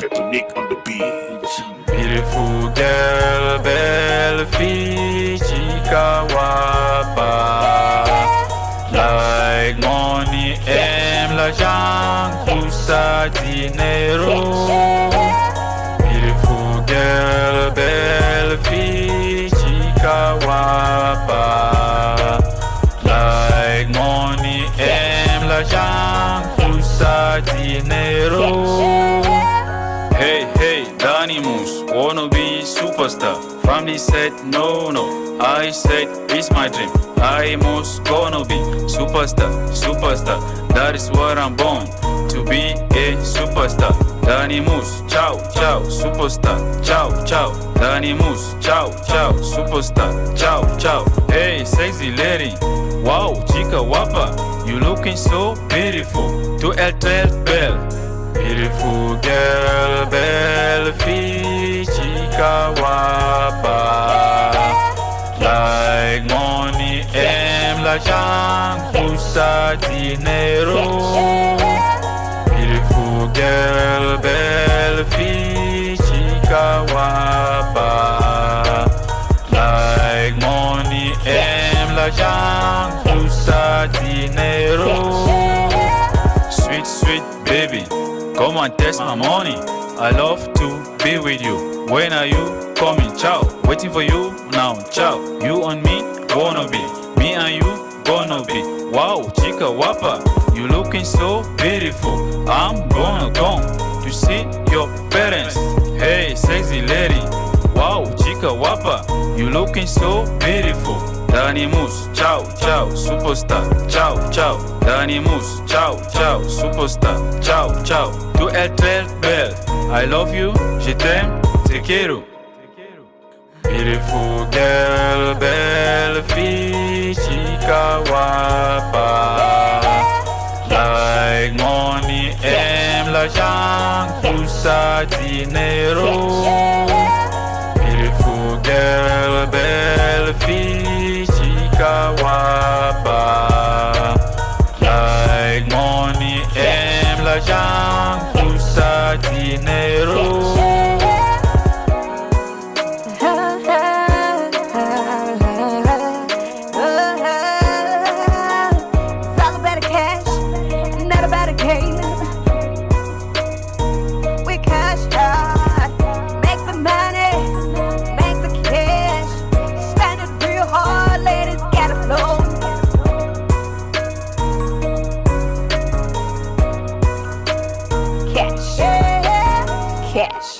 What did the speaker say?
Nick on the beat. Beautiful girl, belle fille, chica wapa. Like money, aime l'argent, tout ça dinero. Beautiful girl, belle fille, chica wapa. Like money, aime l'argent, tout ça dinero. Hey, hey, Danny Moose, wanna be superstar. Family said no, no. I said it's my dream. I must gonna be superstar, superstar. That is what I'm born to be a superstar. Danny Moose, ciao, ciao, superstar, ciao, ciao. Danny Moose, ciao, ciao, superstar, ciao, ciao. Hey, sexy lady, wow, chica wapa, you looking so beautiful. To El Bell. Beautiful girl, belle fille, chica wapa. Like money, aime l'argent, tout ça dinero. Beautiful girl, belle fille, chica wapa. Like money, aime l'argent, tout ça dinero. Sweet, sweet baby, come and test my money. I love to be with you. When are you coming? Ciao. Waiting for you now. Ciao. You and me gonna be. Me and you gonna be. Wow, chica wapa, you looking so beautiful. I'm gonna come to see your parents. Hey, sexy lady. Wow, chica wapa, you looking so beautiful. Danny Moose, ciao, ciao, superstar, ciao, ciao. Danny Moose, ciao, ciao, superstar, ciao, ciao. To El Bell, I love you, je t'aime, te quiero. Beautiful girl, belle fille, chica wapa. Like money, aime l'argent, tout ça dinero. Beautiful girl, belle fille, chica wapa. Like money, aime l'argent, tout ça dinero. It's all about the cash, not about the game. We cash out, make the money, make the cash. Spend it real hard, ladies, gotta flow. Cash, cash.